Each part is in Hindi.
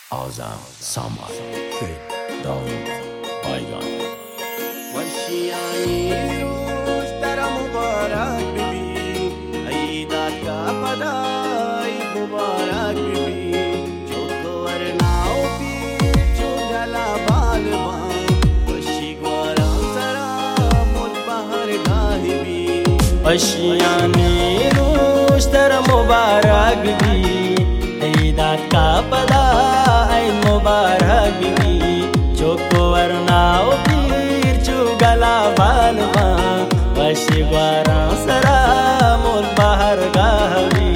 Azam Samar Daoud Baygan वशियानी रोज तेरा मुबारक बीबी ईदात का पदाई मुबारक बीबी जो तो वरनाओ पीर जो गला बालवा वशी ग्वारा सरा मुद बहर गाहिबी वशियानी रोज तेरा मुबारक बीबी ईदात का पदाई मुबारक बीबी जो तो वरनाओ गला बालवा वशी ग्वारा सरा मोल बाहर गावी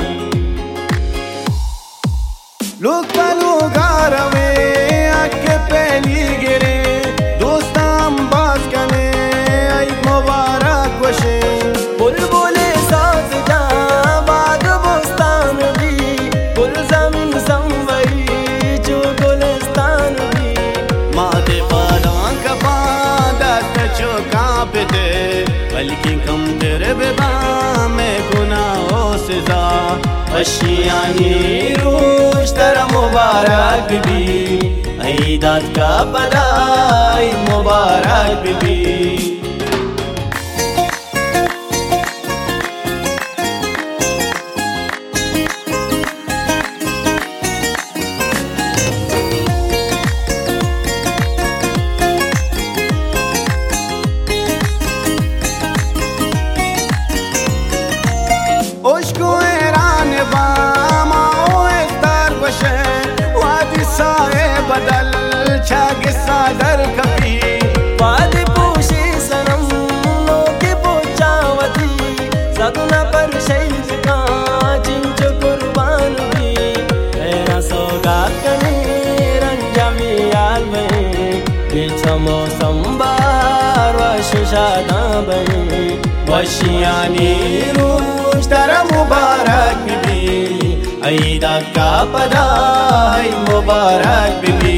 लोग पलू गारवे आके पहली गिरे दोस्ताम बास कने आई मुबारक वशे बुलबुले साथ जा बाग बोस्तान भी गुल जमीन संवरी जो गुलिस्तान भी माते पादां कपा कांपते बल्कि कम तेरे बेबा में गुनाहों से जा वशियानी रोज तेरा मुबारक बीबी ईदात का पदाई मुबारक बीबी बदल छागिसा दर कपी वादी पूशी सनम लोके पोचावती सदना पर शहीद का जिंज कुर्बान भी तेरा सौगात कने रंजामी याल में बिछमो संबार वशादा बने वशियानी रोज तेरा मुबारक बीबी ईदात का पदाई मुबारक बीबी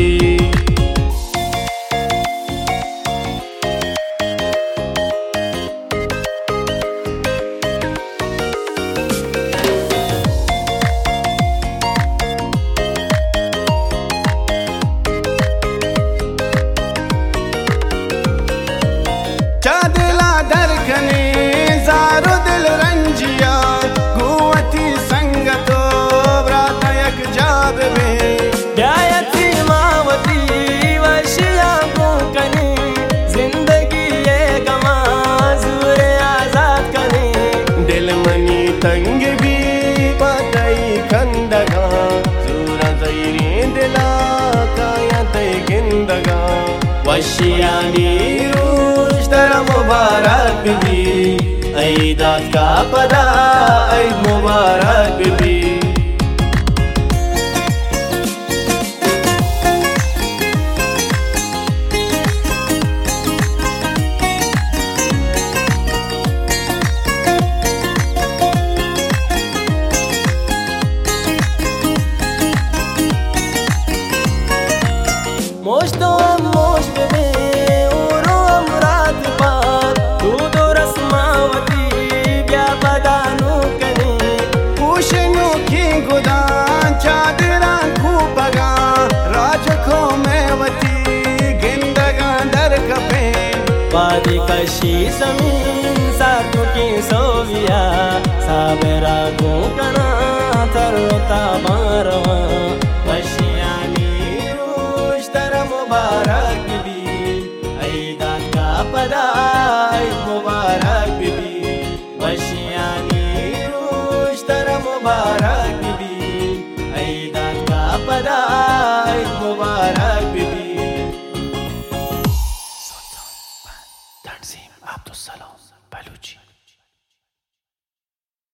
चादला दरखने जारो दिल रंजिया गुवती संगतो तंग भी पतई खंदगा सूरा जैरी दिला काया तई गिंदगा वशियानी रोज तेरा मुबारक बीबी ईदात का पदाई मुबारक बीबी वादी कशी जमीन सातु की सोविया साबेरा गुकना तरता बारवा वशियानी रोज तेरा मुबारक बीबी ईदात का पदाई मुबारक बीबी वशियानी रोज तेरा मुबारक